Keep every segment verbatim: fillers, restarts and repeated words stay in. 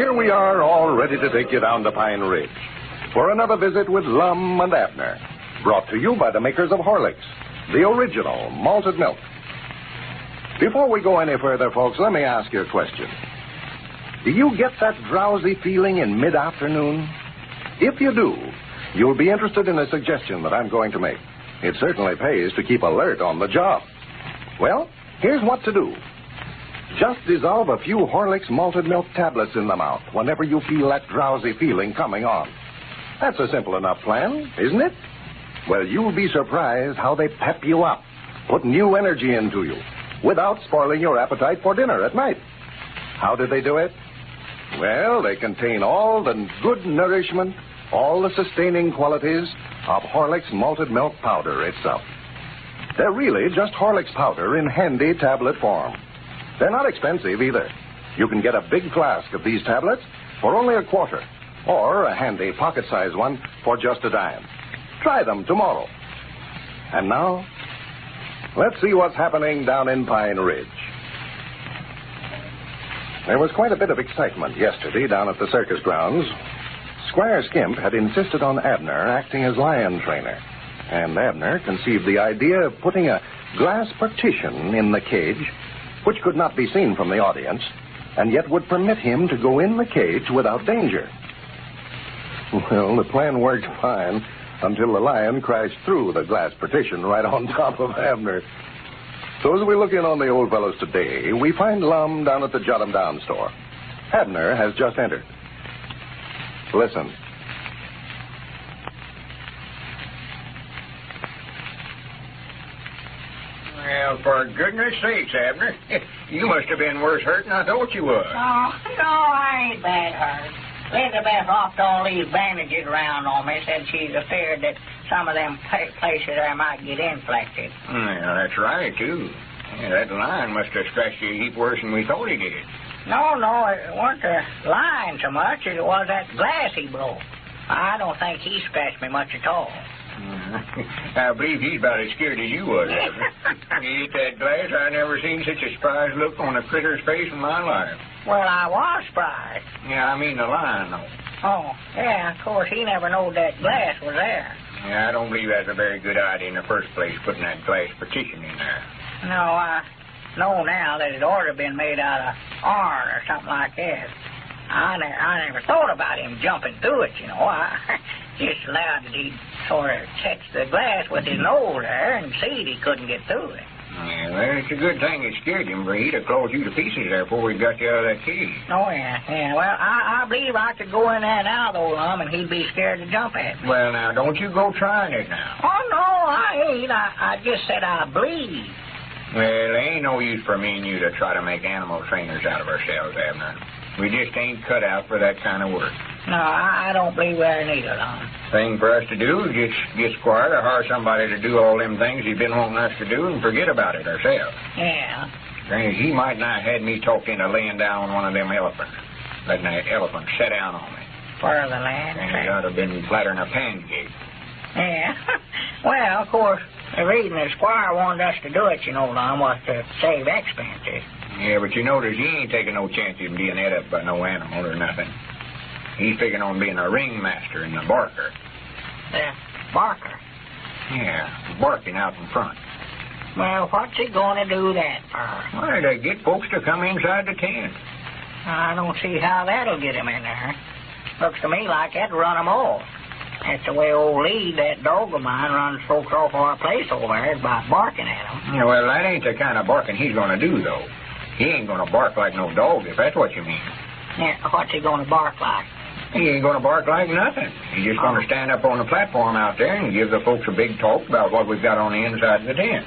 here we are, all ready to take you down to Pine Ridge for another visit with Lum and Abner, brought to you by the makers of Horlicks, the original malted milk. Before we go any further, folks, let me ask you a question. Do you get that drowsy feeling in mid-afternoon? If you do, you'll be interested in a suggestion that I'm going to make. It certainly pays to keep alert on the job. Well, here's what to do. Just dissolve a few Horlicks malted milk tablets in the mouth whenever you feel that drowsy feeling coming on. That's a simple enough plan, isn't it? Well, you'll be surprised how they pep you up, put new energy into you, without spoiling your appetite for dinner at night. How do they do it? Well, they contain all the good nourishment, all the sustaining qualities of Horlicks malted milk powder itself. They're really just Horlicks powder in handy tablet form. They're not expensive either. You can get a big flask of these tablets for only a quarter, or a handy pocket-sized one for just a dime. Try them tomorrow. And now, let's see what's happening down in Pine Ridge. There was quite a bit of excitement yesterday down at the circus grounds. Squire Skimp had insisted on Abner acting as lion trainer, and Abner conceived the idea of putting a glass partition in the cage which could not be seen from the audience, and yet would permit him to go in the cage without danger. Well, the plan worked fine until the lion crashed through the glass partition right on top of Abner. So as we look in on the old fellows today, we find Lum down at the Jot 'em Down store. Abner has just entered. Listen. Well, for goodness sakes, Abner, you must have been worse hurt than I thought you was. Oh, no, I ain't bad hurt. Elizabeth wrapped all these bandages around on me, said she's afraid that some of them places there might get infected. Yeah, that's right, too. Yeah, that lion must have scratched you a heap worse than we thought he did. No, no, it wasn't the lion so much as it was that glass he broke. I don't think he scratched me much at all. I believe he's about as scared as you was, Abner. You hit that glass, I never seen such a surprised look on a critter's face in my life. Well, I was surprised. Yeah, I mean the lion, though. Oh, yeah, of course, he never knowed that glass was there. Yeah, I don't believe that's a very good idea in the first place, putting that glass partition in there. No, I know now that it ought to have been made out of iron or something like that. I, ne- I never thought about him jumping through it, you know. I just allowed that he'd sort of catch the glass with his nose there and see he couldn't get through it. Yeah, well, it's a good thing it scared him, for he'd have clawed you to pieces there before we got you out of that cage. Oh, yeah, yeah. Well, I, I believe I could go in there now, though, Lum, and he'd be scared to jump at me. Well, now, don't you go trying it now. Oh, no, I ain't. I, I just said I believe. Well, there ain't no use for me and you to try to make animal trainers out of ourselves, Abner. We just ain't cut out for that kind of work. No, I, I don't believe we're neither, Lum. Thing for us to do is just get Squire to hire somebody to do all them things he's been wanting us to do and forget about it ourselves. Yeah. Granted, he might not have had me talked into laying down on one of them elephants, letting that elephant sit down on me. For the land. And it ought to have been flatter than a pancake. Yeah. Well, of course, the reason the Squire wanted us to do it, you know, Lum, was to save expenses. Yeah, but you notice he ain't taking no chances of being ate up by no animal or nothing. He's figuring on being a ringmaster and a barker. The barker? Yeah, barking out in front. Well, what's he going to do that for? Well, to get folks to come inside the tent. I don't see how that'll get him in there. Looks to me like that'd run him off. That's the way old Lee, that dog of mine, runs folks off our place over there by barking at them. Yeah, well, that ain't the kind of barking he's going to do, though. He ain't going to bark like no dog, if that's what you mean. Yeah, what's he going to bark like? He ain't going to bark like nothing. He's just oh. going to stand up on the platform out there and give the folks a big talk about what we've got on the inside of the tent.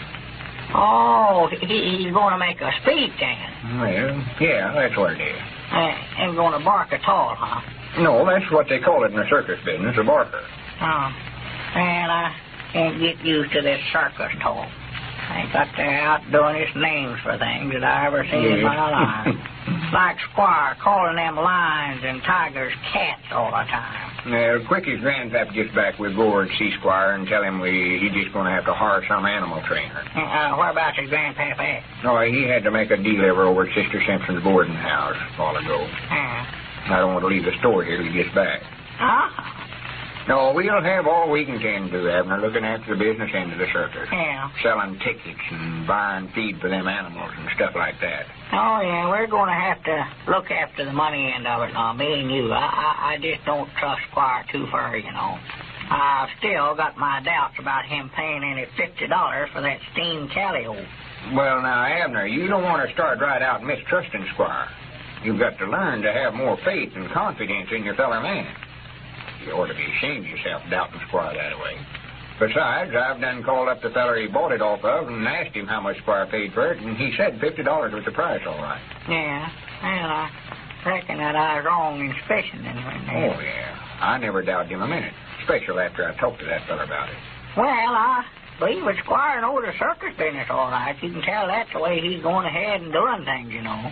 Oh, he, he's going to make a speech, then? Well, yeah, that's what it is. Uh, ain't going to bark at all, huh? No, that's what they call it in the circus business, a barker. Oh, well, I can't get used to this circus talk. I got there out doing his names for things that I ever seen yeah. in my life. Like Squire calling them lions and tigers cats all the time. Now, quick as Grandpap gets back, we'll go over and see Squire and tell him we he's just going to have to hire some animal trainer. Uh, where about his Grandpap at? Oh, he had to make a delivery over at Sister Simpson's boarding house a while ago. Uh, I don't want to leave the store here till he gets back. Huh? No, we'll have all we can tend to, Abner, looking after the business end of the circus. Yeah. Selling tickets and buying feed for them animals and stuff like that. Oh, yeah, we're going to have to look after the money end of it now, me and you. I, I, I just don't trust Squire too far, you know. I've still got my doubts about him paying any fifty dollars for that steam calliope. Well, now, Abner, you don't want to start right out mistrusting Squire. You've got to learn to have more faith and confidence in your fellow man. You ought to be ashamed of yourself doubting Squire that way. Besides, I've done called up the feller he bought it off of and asked him how much Squire paid for it, and he said fifty dollars was the price, all right. Yeah, well, I reckon that I was wrong in suspicion then. Oh, yeah. I never doubted him a minute, especially after I talked to that feller about it. Well, I believe that Squire knows the circus business all right. You can tell that's the way he's going ahead and doing things, you know.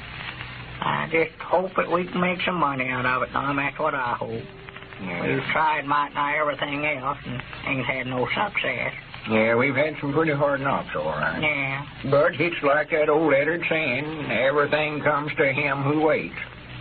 I just hope that we can make some money out of it, Tom. That's what I hope. Yeah. We've tried might nigh everything else and ain't had no success. Yeah, we've had some pretty hard knocks, all right. Yeah. But it's like that old Eddard saying, everything comes to him who waits.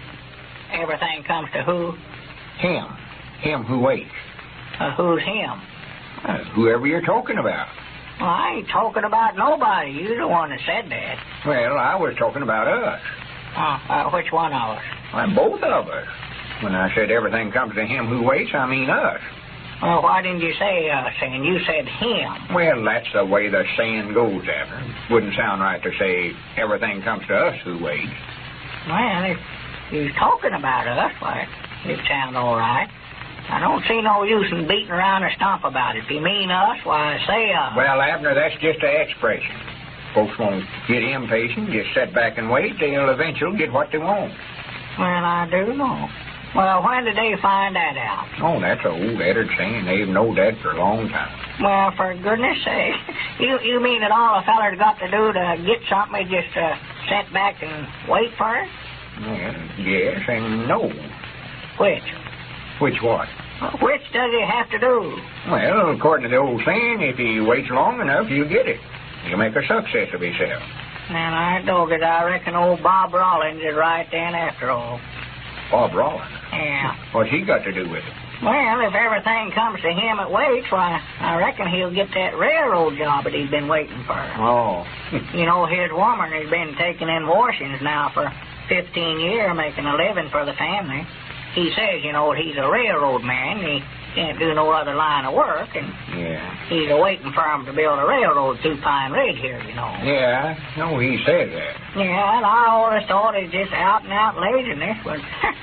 Everything comes to who? Him. Him who waits. Uh, who's him? Uh, whoever you're talking about. Well, I ain't talking about nobody. You're the one that said that. Well, I was talking about us. Uh, uh, which one of us? Well, both of us. When I said everything comes to him who waits, I mean us. Well, why didn't you say us, and you said him? Well, that's the way the saying goes, Abner. Wouldn't sound right to say everything comes to us who waits. Well, if you're talking about us, why, it sounds all right. I don't see no use in beating around the stump about it. If you mean us, why, say us. Well, Abner, that's just an expression. Folks won't get impatient, just sit back and wait. They'll eventually get what they want. Well, I do know. Well, when did they find that out? Oh, that's an old Eddard saying. They've known that for a long time. Well, for goodness sake. You you mean that all a feller's got to do to get something is just uh, sit back and wait for it? Well, yes and no. Which? Which what? Which does he have to do? Well, according to the old saying, if he waits long enough, he'll get it. He'll make a success of himself. And I dog it. I reckon old Bob Rollins is right then after all. Bob Rollins? Yeah. What's he got to do with it? Well, if everything comes to him at waits, why, I reckon he'll get that railroad job that he's been waiting for. Oh. You know, his woman has been taking in washings now for fifteen years, making a living for the family. He says, you know, he's a railroad man. He can't do no other line of work, and yeah. he's waiting for him to build a railroad through Pine Ridge here, you know. Yeah, no, he said that. Yeah, and I always thought it's just out-and-out laziness, but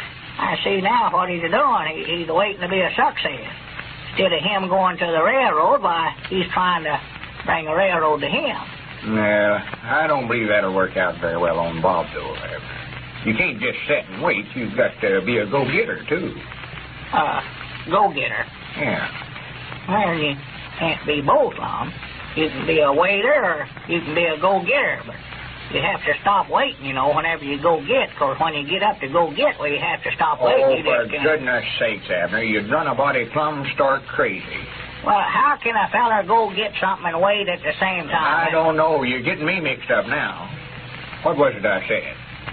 I see now what he's doing. He, he's waiting to be a success. Instead of him going to the railroad, why, he's trying to bring a railroad to him. Well, I don't believe that'll work out very well on Bob, though. You can't just sit and wait. You've got to be a go-getter, too. Uh, go-getter? Yeah. Well, you can't be both, Lum. You can be a waiter or you can be a go-getter, but you have to stop waiting, you know, whenever you go-get, because when you get up to go-get, well, you have to stop waiting. Oh, you for just goodness sakes, Abner, you'd run a body plumb stark crazy. Well, how can a feller go get something and wait at the same time? I don't know. You're getting me mixed up now. What was it I said?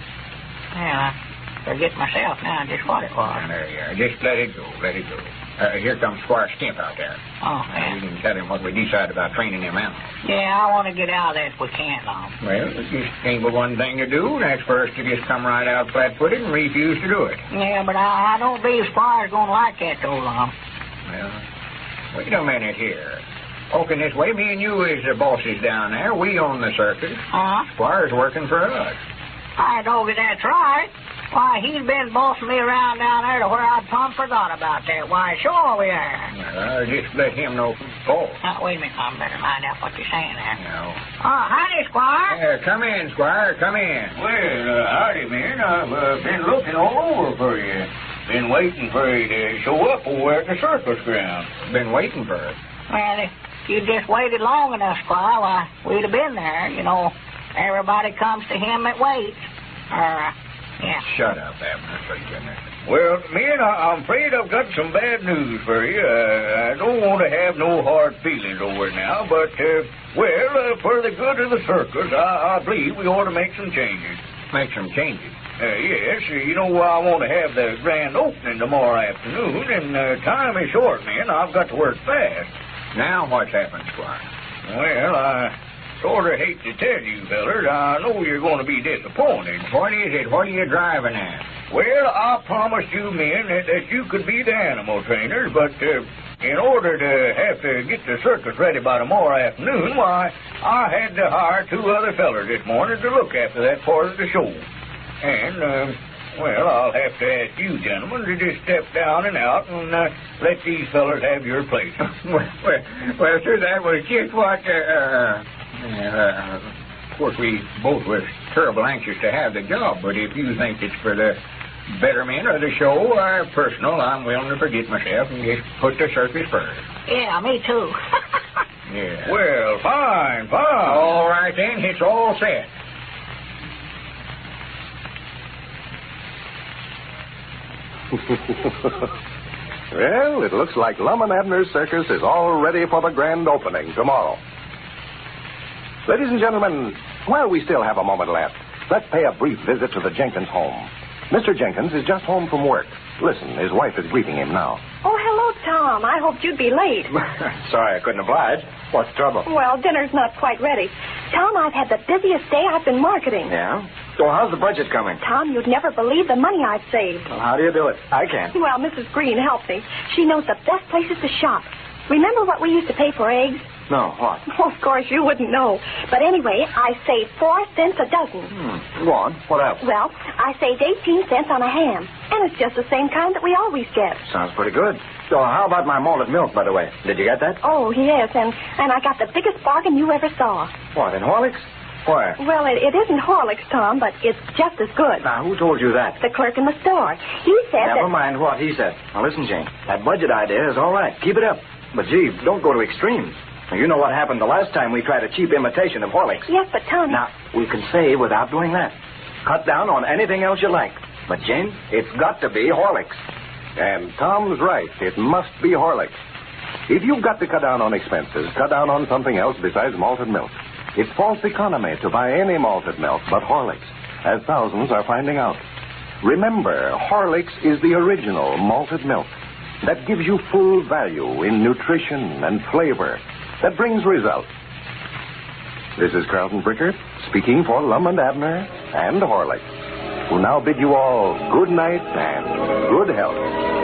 Yeah, I forget myself now just what it was. There you are. Just let it go. Let it go. Uh, here comes Squire Skimp out there. Oh, uh, yeah. You can tell him what we decided about training them animals. Yeah, I want to get out of that if we can, Lum. Well, it just ain't but one thing to do, and that's for us to just come right out flat-footed and refuse to do it. Yeah, but I, I don't believe Squire's going to like that, though, Lum. Well, wait a minute here. Talking this way, me and you is the bosses down there. We own the circus. Uh-huh. Squire's working for us. I know that that's right. Why, he's been bossing me around down there to where I plumb forgot about that. Why, sure we are. Well, just let him know who's boss. Now, wait a minute, I better mind out what you're saying there. No. Oh, howdy, Squire. Uh, come in, Squire, come in. Well, uh, howdy, man. I've uh, been looking all over for you. Been waiting for you to show up over at the circus ground. Been waiting for it. Well, if you just waited long enough, Squire, why, we'd have been there. You know, everybody comes to him that waits. Uh, yeah. Shut up, Abner, for goodness. Well, man, I- I'm afraid I've got some bad news for you. Uh, I don't want to have no hard feelings over it now, but, uh, well, uh, for the good of the circus, I, I believe we ought to make some changes. Make some changes. Uh, yes, uh, you know, I want to have the grand opening tomorrow afternoon, and uh, time is short, man. I've got to work fast. Now what's happened, Squire? Well, I sort of hate to tell you, fellers. I know you're going to be disappointed. What is it? What are you driving at? Well, I promised you men that, that you could be the animal trainers, but uh, in order to have to get the circus ready by tomorrow afternoon, why, I had to hire two other fellers this morning to look after that part of the show. And, uh, well, I'll have to ask you gentlemen to just step down and out and uh, let these fellers have your place. well, well, well, sir, that was just what, uh, uh, uh, of course, we both was terrible anxious to have the job, but if you think it's for the betterment of the show, uh, personal, I'm willing to forget myself and just put the circus first. Yeah, me too. Yeah. Well, fine, fine. All right, then, it's all set. Well, it looks like Lum and Abner's circus is all ready for the grand opening tomorrow. Ladies and gentlemen, while we still have a moment left, let's pay a brief visit to the Jenkins home. Mister Jenkins is just home from work. Listen, his wife is greeting him now. Oh, hello, Tom. I hoped you'd be late. Sorry I couldn't oblige. What's the trouble? Well, dinner's not quite ready. Tom, I've had the busiest day. I've been marketing. Yeah? So how's the budget coming? Tom, you'd never believe the money I've saved. Well, how do you do it? I can't. Well, Missus Green helped me. She knows the best places to shop. Remember what we used to pay for eggs? No, what? Oh, of course, you wouldn't know. But anyway, I saved four cents a dozen. Hmm. Go on. What else? Well, I saved eighteen cents on a ham. And it's just the same kind that we always get. Sounds pretty good. So how about my malted milk, by the way? Did you get that? Oh, yes, and, and I got the biggest bargain you ever saw. What, in Horlicks? Where? Well, it, it isn't Horlicks, Tom, but it's just as good. Now, who told you that? The clerk in the store. He said Never that... mind what he said. Now, listen, Jane. That budget idea is all right. Keep it up. But, gee, don't go to extremes. Now, you know what happened the last time we tried a cheap imitation of Horlicks. Yes, but, Tom... Now, we can save without doing that. Cut down on anything else you like. But, Jane, it's got to be Horlicks. And Tom's right. It must be Horlicks. If you've got to cut down on expenses, cut down on something else besides malted milk. It's false economy to buy any malted milk but Horlicks, as thousands are finding out. Remember, Horlicks is the original malted milk that gives you full value in nutrition and flavor, that brings results. This is Carlton Brickert speaking for Lum and Abner and Horlicks, who now bid you all good night and good health.